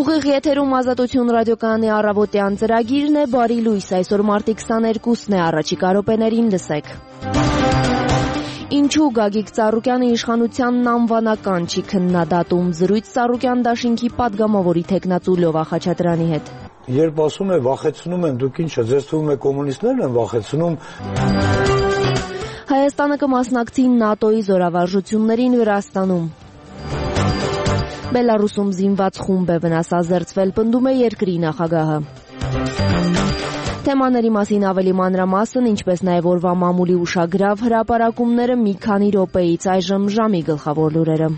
Ուղիղ եթերում Ազատություն ռադիոկայանի առավոտյան ծրագիրն է, բարի լույս, այսօր մարտի 22-ն է, առաջիկա րոպեներին լսեք։ Ինչու Գագիկ Ծառուկյանը իշխանությանն անվանական չի քննադատում, զրույց Ծառուկյան դաշինքի պատգամավորի թեկնածու Լյովա Խաչատրյանի հետ։ Երբ ասում է վախեցնում են, դուք ինչ է, ձեզ թվում է կոմունիստներն են վախեցնում։ Հայաստանը կմասնակցի ՆԱՏՕ-ի զորավարժություններին Վրաստանում։ Բելարուսում զինված խումբ է վնասազերծվել, պնդում է երկրի նախագահը։ Թեմաների մասին ավելի մանրամասն, ինչպես նաև օրվա մամուլի ուշագրավ հրապարակումները մի քանի րոպեից, այժմ ժամի գլխավոր լուրերը։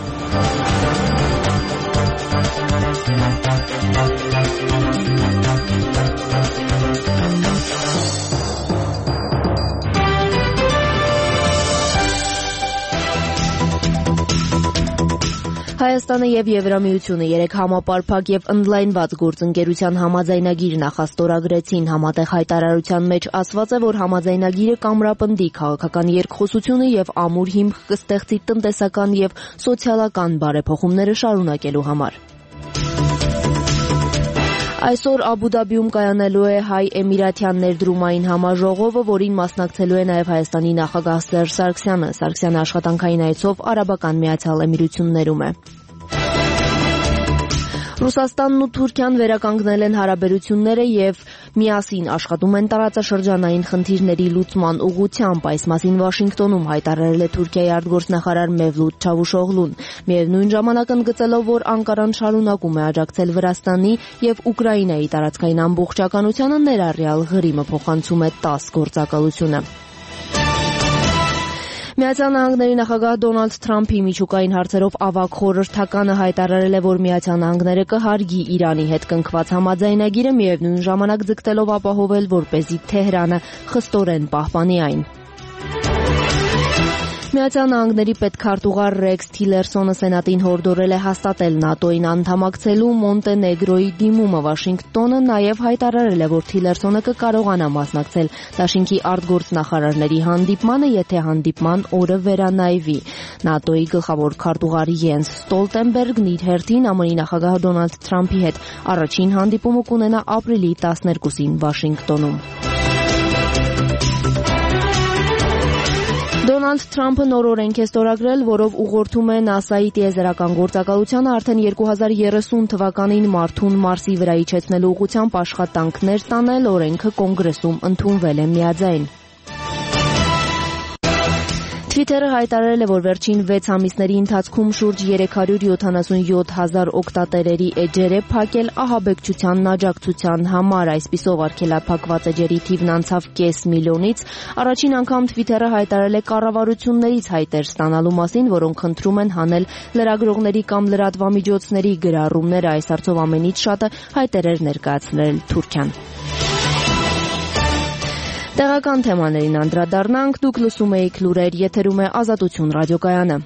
Հայաստանը եւ Եվրամիությունը երեք համապարփակ եւ ընդլայնված գործընկերության համաձայնագիր նախաստորագրեցին։ Համատեղ հայտարարության մեջ ասված է, որ համաձայնագիրը կամրապնդի քաղաքական երկխոսությունը եւ ամուր հիմք կստեղծի տնտեսական եւ սոցիալական բարեփոխումները շարունակելու համար։ Այսօր Աբու Դաբիում կայանալու է հայ-էմիրաթյան ներդրումային համաժողովը, որին մասնակցելու է նաև Հայաստանի նախագահ Սերժ Սարգսյանը։ Սարգսյանը աշխատանքային այցով Արաբական Միացյալ Էմիրություններում է։ Ռուսաստանն ու Թուրքիան վերականգնել են հարաբերությունները եւ միասին աշխատում են տարածաշրջանային խնդիրների լուծման ուղղությամբ։ Այս մասին Վաշինգտոնում հայտարարել է Թուրքիայի արտգործնախարար Մևլութ Չավուշօղլուն։ Միևնույն ժամանակ ընդգծելով, որ Անկարան շարունակում է աջակցել Վրաստանի եւ Ուկրաինայի տարածքային ամբողջականությանը, ներառյալ Ղրիմը փոխանցում է 10 գործակալությունը։ Միացյալ Նահանգների նախագահ Դոնալդ Թրամփի միջուկային հարցերով ավագ խորհրդականը հայտարարել է, որ Միացյալ Նահանգները կհարգի Իրանի հետ կնքված համաձայնագիրը, միևնույն ժամանակ ձգտելով ապահովել, որպեսզի Թեհրանը խստորեն պահպանի այն։ Միացյալ Նահանգների պետքարտուղար Ռեքս Թիլերսոնը Սենատին հորդորել է հաստատել ՆԱՏՕ-ին անդամակցելու Մոնտենեգրոյի դիմումը։ Վաշինգտոնը նաև հայտարարել է, որ Թիլերսոնը կկարողանա մասնակցել դաշինքի արտգործնախարարների հանդիպմանը, եթե հանդիպման օրը վերանայվի։ ՆԱՏՕ-ի գլխավոր քարտուղար Յենս Ստոլտենբերգն իր հերթին ԱՄՆ-ի նախագահ Դոնալդ Թրամփի հետ առաջին հանդիպումը կունենա ապրիլի 12-ին Վաշինգտոնում։ Դոնալդ Թրամփը նոր օրենք է ստորագրել, որով ուղղորդում է ՆԱՍԱ-ի տիեզերական գործակալությանը արդեն 2030 թվականին Մարդուն Մարսի վրա իջեցնելու ուղղությամբ աշխատանքներ տանել, օրենքը կոնգրեսում ընդունվել է միաձայն։ Twitter-ը հայտարարել է, որ վերջին 6 ամիսների ընթացքում շուրջ 377,000 օգտատերերի էջեր է փակել ահաբեկչությանն աջակցության համար։ Այսպիսով արգելափակված էջերի թիվն անցավ կես միլիոնից։ Առաջին անգամ Twitter-ը հայտարարել է կառավարություններից հայտեր ստանալու մասին, որոնք խնդրում են հանել լրագրողների կամ լրատվամիջոցների գրառումները։ Այս հարցով ամենից շատը հայտեր էր ներկայացրել Թուրքիան։ Տեղական թեմաներին անդրադառնանք, դուք լսում եք լուրեր, եթերում է Ազատություն ռադիոկայանը։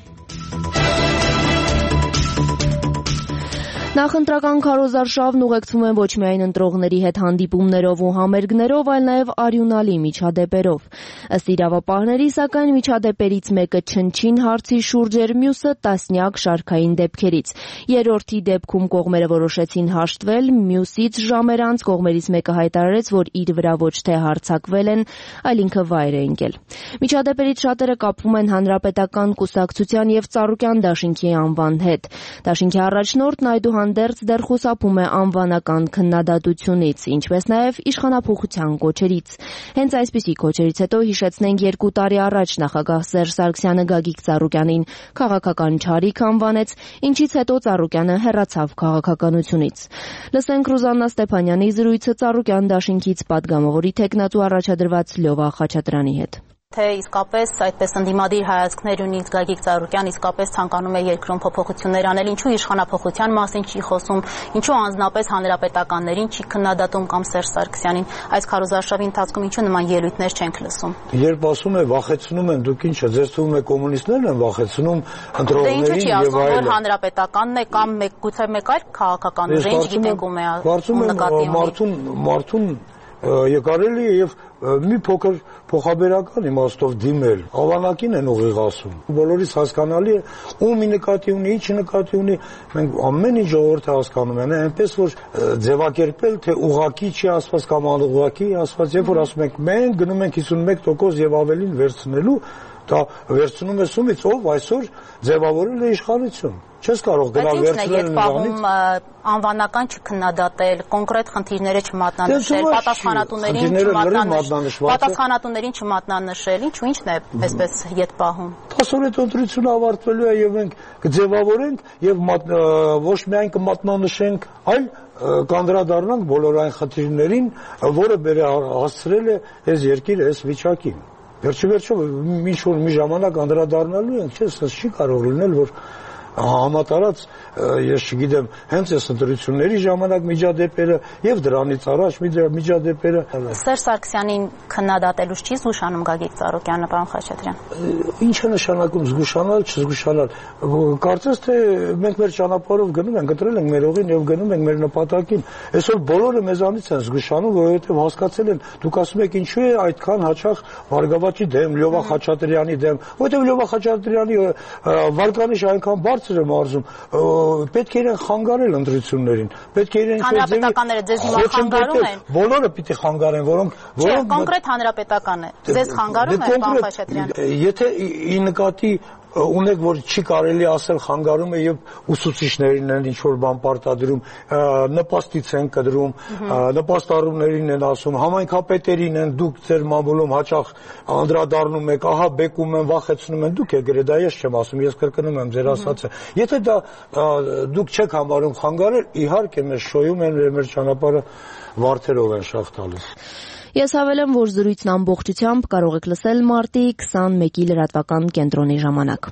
Նախընտրական քարոզարշավն ուղեկցվում է ոչ միայն ընտրողների հետ հանդիպումներով ու համերգներով, այլ նաև արյունալի միջադեպերով։ Ըստ իրավապահների, սակայն միջադեպերից մեկը չնչին հարցի շուրջ էր, մյուսը տասնյակ շարքային դեպքերից։ Երրորդի դեպքում կողմերը որոշեցին հաշտվել, մյուսից ժամեր անց կողմերից մեկը հայտարարեց, որ իր վրա ոչ թե հարձակվել են, այլ ինքը վայր է ընկել։ Միջադեպերից շատերը կապվում են Հանրապետական կուսակցության եւ Ծառուկյան դաշինքի անվան հետ։ Դաշինքի առաջնորդն այդուհանդերձ դեռ խուսափում է անվանական քննադատությունից, ինչպես նաև իշխանափոխության կոչերից։ Հենց այսպիսի կոչերից հետո հիշեցնենք 2 տարի առաջ նախագահ Սերժ Սարգսյանը Գագիկ Ծառուկյանին քաղաքական չարիք անվանեց, ինչից հետո Ծառուկյանը հեռացավ քաղաքականությունից։ Լսենք Ռուզաննա Ստեփանյանի զրույցը Ծառուկյան դաշինքից պատգամավորի թեկնածու առաջադրված Լյովա Խաչատրյանի հետ։ Թե իսկապես այդպես ընդդիմադիր հայացքներ ունի Գագիկ Ծառուկյան, իսկապես ցանկանում է երկրում փոփոխություններ անել, ինչու իշխանափոխության մասին չի խոսում, ինչու անձնապես հանրապետականներին չի քննադատում կամ Սերժ Սարգսյանին, այս քարոզարշավի ընթացքում ինչու նման ելույթներ չենք լսում։ Երբ ասում է վախեցնում են, դուք ինչ է, ձեզ թվում է կոմունիստներն են վախեցնում ընտրողներին եւ այլն։ Որ հանրապետականն է կամ գուցե մեկ այլ քաղաքական ուժ ինչ գիտենք ում է նկատի ունի։ կարելի է եւ մի փոքր փոխաբերական իմաստով դիմել, ավանակին են ուղիղ ասում։ Բոլորից հասկանալի է ում նկատի ունի, ինչ նկատի ունի, մենք ամեն ինչ ժողովուրդը հասկանում են, այնպես որ ձևակերպել թե ուղակի չի ասված կամ անուղակի ասված, երբ որ ասում ենք մենք գնում ենք 51% եւ ավելին վերցնելու, դա վերցնում ես ումից, ով այսօր ձևավորել է իշխանություն։ Չես կարող գնալ վերցնել նրանից անվանական չքննադատել, կոնկրետ խնդիրները չմատնանշել, պատասխանատուներին չմատնանշել, ինչու՞ինչն է այսպես ետ պահում։ 10 ընտրությունը ավարտվելու է եւ մենք կձևավորենք եւ ոչ միայն կմատնանշենք, այլ կանդրադառնանք բոլոր այն խնդիրներին, որը հասցրել է այս երկիրը այս վիճակին։ Վերջիվերջո ինչ-որ մի ժամանակ անդրադառնալու ենք, չէ՞, չի կարող լինել, որ համատարած, ես չգիտեմ, հենց այս ընտրությունների ժամանակ միջադեպերը եւ դրանից առաջ միջադեպերը։ Սերժ Սարգսյանին քննադատելուց չի զգուշանում Գագիկ Ծառուկյանը, պարոն Խաչատրյան։ Ինչ է նշանակում զգուշանալ, չզգուշանալ։ Կարծես թե մենք մեր ճանապարհով գնում ենք, ընտրել ենք մեր ուղին եւ գնում ենք մեր նպատակին։ Այսօր բոլորը մեզանից են զգուշանում, որովհետեւ հասկացել են, դուք ասում եք ինչու է այդքան հաճախ Վարգավաճի դեմ, Լյովա Խաչատրյանի դեմ, որովհետեւ Լյովա Խաչատրյանի վարկանիշը այնքան բարձր է մարզում, պետք է իրեն խանգարել ընտրություններին, պետք է իրեն հանրապետականները ձեզ հիմա խանգարում են։ Բոլորը պիտի խանգարեն, որոնք կոնկրետ հանրապետական է։ Ձեզ խանգարում է, պարոն Խաչատրյան։ Եթե ի նկատի ունեք, որ չի կարելի ասել խանգարում է եւ ուսուցիչներին են ինչ որ բան պարտադրում, նպաստից են կդրում, նպաստառումներին են ասում, համայնքապետերին են, դուք ձեր մամուլում հաճախ անդրադառնում եք, ահա բեկում են, վախեցնում են, դուք եք գրել, դա ես չեմ ասում, ես կրկնում եմ ձեր ասածը։ Եթե դա դուք չեք համարում խանգարել, իհարկե մեզ շոյում են, մեր ճանապարհը վարդերով են շաղ տալիս։ Ես հավելեմ, որ զրույցն ամբողջությամբ կարող եք լսել մարտի 21-ի լրատվական կենտրոնի ժամանակ։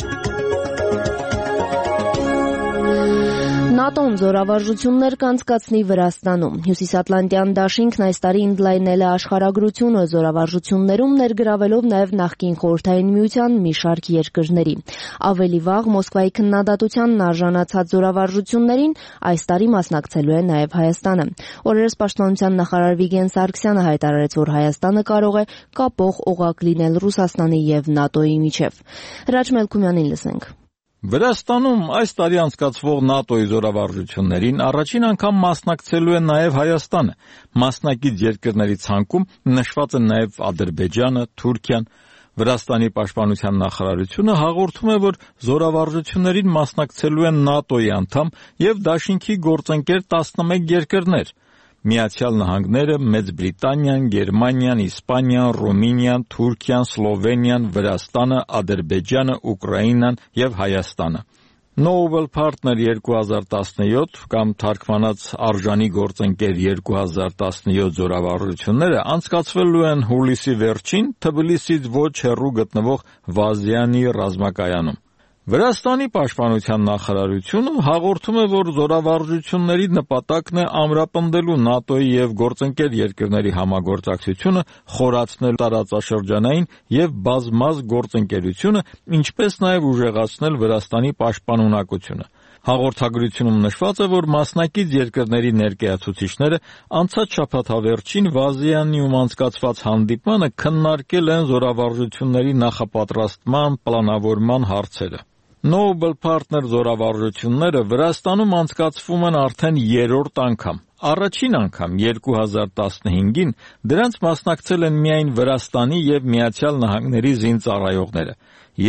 ՆԱՏՕ-ն զորավարժություններ կանցկացնի Վրաստանում։ Հյուսիսատլանտյան դաշինքն այս տարի ընդլայնել է աշխարհագրությունը զորավարժություններում ներգրավելով նաև նախկին Խորհրդային Միության մի շարք երկրների։ Ավելի վաղ Մոսկվայի քննադատությանն արժանացած զորավարժություններին այս տարի մասնակցելու է նաև Հայաստանը։ Օրերս Պաշտպանության նախարար Վիգեն Սարգսյանը հայտարարեց, որ Հայաստանը կարող է կապող օղակ լինել Ռուսաստանի եւ ՆԱՏՕ-ի միջև։ Հրաչ Մելքումյանին լսենք։ Վրաստանում այս տարի անցկացվող ՆԱՏՕ-ի զորավարժություններին առաջին անգամ մասնակցելու է նաև Հայաստանը։ Մասնակից երկրների ցանկում նշված են նաև Ադրբեջանը, Թուրքիան։ Վրաստանի պաշտպանության նախարարությունը հաղորդում է, որ զորավարժություններին մասնակցելու են ՆԱՏՕ-ի անդամ եւ դաշինքի գործընկեր 11 երկրներ։ Միացյալ Նահանգները, Մեծ Բրիտանիան, Գերմանիան, Իսպանիան, Ռումինիան, Թուրքիան, Սլովենիան, Վրաստանը, Ադրբեջանը, Ուկրաինան եւ Հայաստանը։ Noble Partner 2017 կամ թարգմանած արժանի գործընկեր 2017 զորավարժությունները անցկացվելու են հուլիսի վերջին Թբիլիսից ոչ հեռու գտնվող Վազյանի ռազմակայանում։ Վրաստանի պաշտպանության նախարարությունը հաղորդում է, որ զորավարժությունների նպատակն է ամրապնդելու ՆԱՏՕ-ի եւ գործընկեր երկրների համագործակցությունը, խորացնել տարածաշրջանային եւ բազմազգ գործընկերությունը, ինչպես նաեւ ուժեղացնել Վրաստանի պաշտպանունակությունը։ Հաղորդագրությունում նշված է, որ մասնակից երկրների ներկայացուցիչները անցած շաբաթավերջին Վազիանում անցկացված հանդիպմանը քննարկել են զորավարժությունների նախապատրաստման, պլանավորման հարցերը։ Noble Partner զորավարժությունները Վրաստանում անցկացվում են արդեն երրորդ անգամ։ Առաջին անգամ 2015-ին դրանց մասնակցել են միայն Վրաստանի եւ Միացյալ Նահանգների զինծառայողները։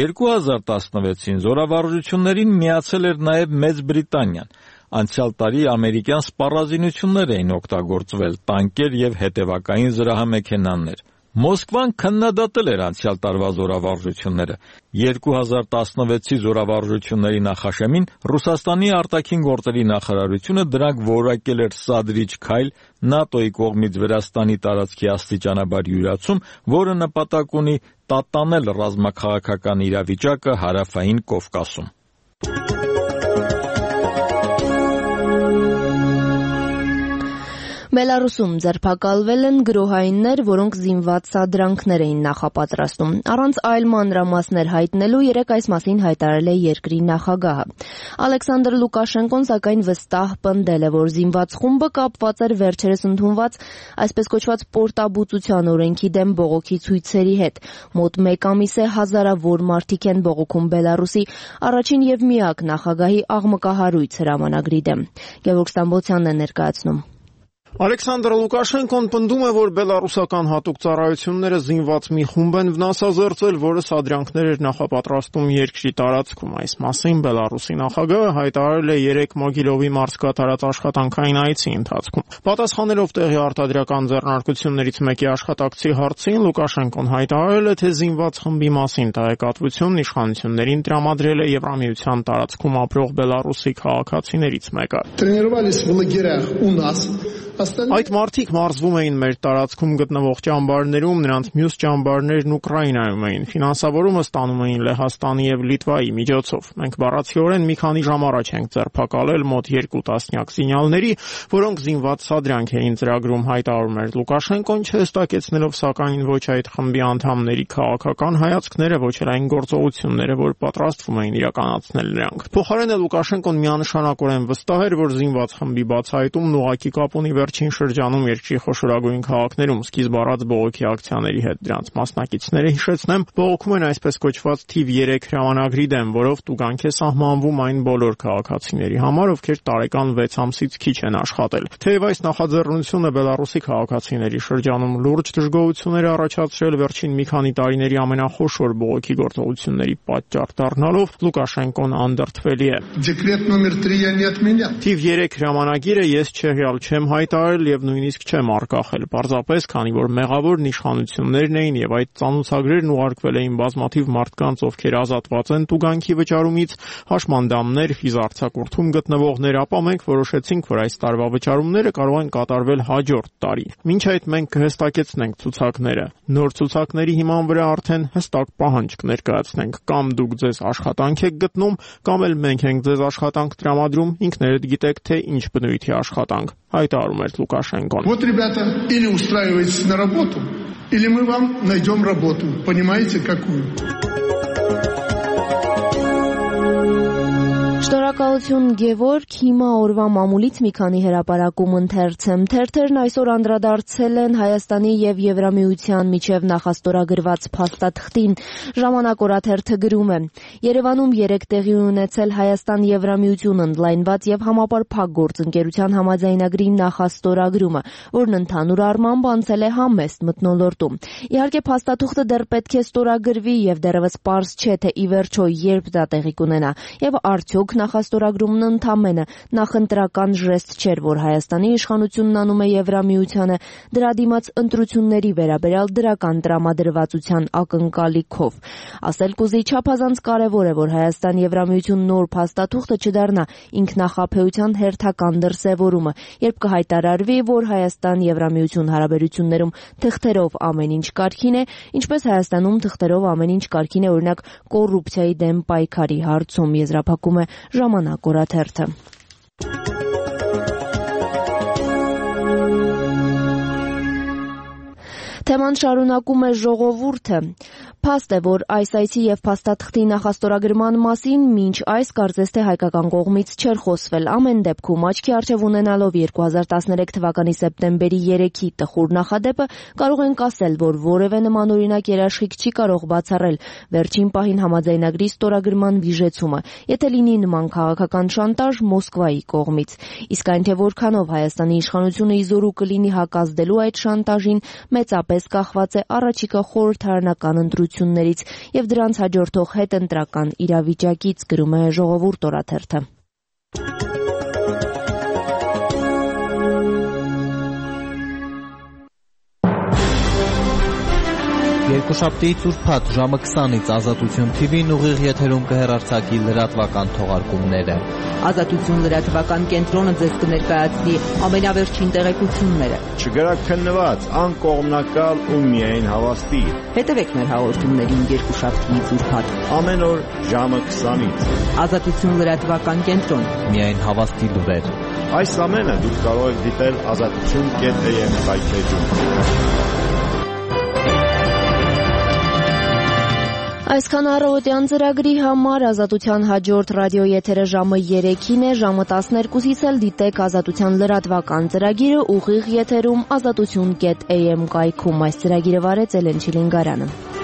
2016-ին զորավարժություններին միացել էր նաև Մեծ Բրիտանիան։ Անցյալ տարի ամերիկյան սպառազինություններ էին օգտագործվել, տանկեր եւ հետևակային զրահամեքենաներ։ Մոսկվան քննադատել էր անցյալ տարվա զորավարժությունները։ 2016-ի զորավարժությունների նախաշեմին Ռուսաստանի արտաքին գործերի նախարարությունը դրանք որակել էր սադրիչ քայլ ՆԱՏՕ-ի կողմից Վրաստանի տարածքի աստիճանաբար յուրացում, որը նպատակ ունի տատանել ռազմաքաղաքական իրավիճակը հարավային Կովկասում։ Բելարուսում ձերբակալվել են գրոհայիններ, որոնք զինված սադրանքներ էին նախապատրաստում։ Առանց այլ մանրամասներ հայտնելու երեկ այս մասին հայտարարել է երկրի նախագահը։ Ալեքսանդր Լուկաշենկոն սակայն վստահ պնդել է, որ զինված խումբը կապված էր վերջերս ընդունված այսպես կոչված պորտաբուծության օրենքի դեմ բողոքի ցույցերի հետ։ Մոտ 1 ամիս է հազարավոր մարդիկ են բողոքում Բելարուսի առաջին եւ միակ նախագահի աղմկահարույց հրամանագրի դեմ։ Գևորգ Ստամբոլցյանն է ներկայացնում։ Ալեքսանդր Լուկաշենկոն պնդում է, որ բելարուսական հատուկ ծառայությունները զինված մի խումբ են վնասազերծել, որը սադրանքներ էր նախապատրաստում երկրի տարածքում։ Այս մասին Բելարուսի նախագահը հայտարարել է 3 Մոգիլովի մարզկատարած աշխատանքային այցի ընթացքում։ Պատասխանելով տեղի արտադրական ձեռնարկություններից մեկի աշխատակցի հարցին, Լուկաշենկոն հայտարարել է, թե զինված խմբի մասին տեղեկատվությունն իշխանություններին տրամադրել է Եվրամիության տարածքում ապրող բելարուսի քաղաքացիներից մեկը։ Тренировались в лагерях у нас. Այդ մարդիկ մարզվում էին մեր տարածքում գտնվող ճամբարներում, նրանց մյուս ճամբարներն Ուկրաինայում էին։ Ֆինանսավորումը ստանում էին Լեհաստանի եւ Լիտվայի միջոցով։ Մենք բառացիորեն մի քանի ժամ առաջ ենք ձերբակալել մոտ 2 տասնյակ զինյալների, որոնք զինված սադրանք էին ծրագրում, հայտարարում էր Լուկաշենկոն, չհստակեցնելով սակայն ոչ այդ խմբի անդամների քաղաքական հայացքները, ոչ էլ այն գործողությունները, որ պատրաստվում էին իրականացնել նրանք։ Փոխարենը Լուկաշենկոն միանշանակորեն վստահ էր, որ զինված խմբի բացահայտումն ուղղակի կապ ունի վերջին շրջանում երկրի խոշորագույն քաղաքներում սկիզբ առած բողոքի ակցիաների հետ։ Դրանց մասնակիցները, հիշեցնեմ, բողոքում են այսպես կոչված թիվ 3 հրամանագրի դեմ, որով տուգանք է սահմանվում այն բոլոր քաղաքացիների համար, ովքեր տարեկան 6 ամսից քիչ են աշխատել։ Թեև այս նախաձեռնությունը Բելարուսի քաղաքացիների շրջանում լուրջ դժգոհություններ է առաջացրել, վերջին մի քանի տարիների ամենախոշոր բողոքի գործողությունների պատճառ դառնալով, Լուկաշենկոն անդրդվելի է։ Դեկրետ նոմեր 3 я не отменял. Թիվ 3 հրամանագիրը ես չեմ հայտարարել եւ նույնիսկ չեմ արկախել, պարզապես քանի որ մեղավոր իշխանություններն էին եւ այդ ծանոթագրերն ուղարկվել էին բազմաթիվ մարդկանց, ովքեր ազատված են տուգանքի վճարումից, հաշմանդամներ, ֆիզարցակուրդում գտնվողներ, ապա մենք որոշեցինք, որ այս տարվա վճարումները կարող են կատարվել հաջորդ տարի։ Մինչ այդ մենք կհստակեցնենք ցուցակները։ Նոր ցուցակների հիման վրա արդեն հստակ պահանջ կներկայացնենք, կամ դուք ձեզ աշխատանք եք գտնում, կամ էլ մենք ենք ձեզ աշխատանք տրամադրում, ինքներդ գիտեք, թե ինչ բնույթի աշխատանք, հայտարարում էր Лукашенко. Вот, ребята, или устраиваетесь на работу, или мы вам найдем работу. Понимаете, какую? Շնորհակալություն Գևորգ, հիմա օրվա մամուլից մի քանի հրապարակում ընթերցեմ։ Թերթերն այսօր անդրադարձել են Հայաստանի եւ Եվրամիության միջև նախաստորագրված փաստաթղթին։ Ժամանակ օրաթերթը գրում է. Երևանում 3 տեղի ունեցել Հայաստան-Եվրամիություն ընդլայնված եւ համապարփակ գործընկերության համաձայնագրի նախաստորագրումը, որն ընդհանուր առմամբ անցել է համեստ մթնոլորտում։ Իհարկե փաստաթուղթը դեռ պետք է ստորագրվի եւ դեռևս պարզ չէ, թե ի վերջո երբ դա տեղի կունենա եւ արդյոք նախաստորագրումն ընդամենը նախընտրական ժեստ չէր, որ Հայաստանի իշխանությունն անում է Եվրամիությանը դրա դիմաց ընտրությունների վերաբերյալ դրական տրամադրվածության ակնկալիքով։ Ասել կուզի չափազանց կարևոր է, որ Հայաստան-Եվրամիություն նոր փաստաթուղթը չդառնա ինքնախաբեության հերթական դրսևորումը, երբ կհայտարարվի, որ Հայաստան-Եվրամիություն հարաբերություններում թղթերով ամեն ինչ կարգին է, ինչպես Հայաստանում թղթերով ամեն ինչ կարգին է, օրինակ կոռուպցիայի դեմ պայքարի հարցում, եզրափակում է Ժամանակ օրաթերթը։ Թեման շարունակում է ժողովուրդը։ Փաստ է, որ այս այցի եւ փաստաթղթի նախաստորագրման մասին մինչ այս կարծես թե հայկական կողմից չէր խոսվել։ Ամեն դեպքում աչքի առջև ունենալով 2013 թվականի սեպտեմբերի 3-ի տխուր նախադեպը կարող ենք ասել, որ որևէ նմանօրինակ երաշխիք չի կարող բացառել վերջին պահին համաձայնագրի ստորագրման վիժեցումը, եթե լինի նման քաղաքական շանտաժ Մոսկվայի կողմից։ Իսկ այն թե որքանով Հայաստանի իշխանությունը իզորու կլինի հակազդելու այդ շանտաժին, մեծապես կախված է առաջիկա խորհրդարանական ընտրություններից եւ դրանց հաջորդող հետընտրական իրավիճակից, գրում է Ժողովուրդ օրաթերթը։ Երկուշաբթիից ուրբաթ ժամը 20-ից Ազատություն TV-ն ուղիղ եթերում կհեռարձակի լրատվական թողարկումները։ Ազատություն լրատվական կենտրոնը ձեզ կներկայացնի ամենավերջին տեղեկությունները։ Չգրաքննված, անկողմնակալ ու միայն հավաստի։ Հետևեք մեր հաղորդումներին երկուշաբթիից ուրբաթ ամեն օր ժամը 20-ից։ Ազատություն լրատվական կենտրոն, միայն հավաստի լուրեր։ Այս ամենը դուք կարող եք դիտել azatutun.am կայքեջում։ Այսքան առավոտյան ծրագրի համար Ազատության հաջորդ ռադիոեթերը ժամը 3-ին է, ժամը 12-ից էլ դիտեք Ազատության լրատվական ծրագիրը ուղիղ եթերում azatutun.am կայքում։ Այս ծրագիրը վարեց Էլեն Չիլինգարյանը։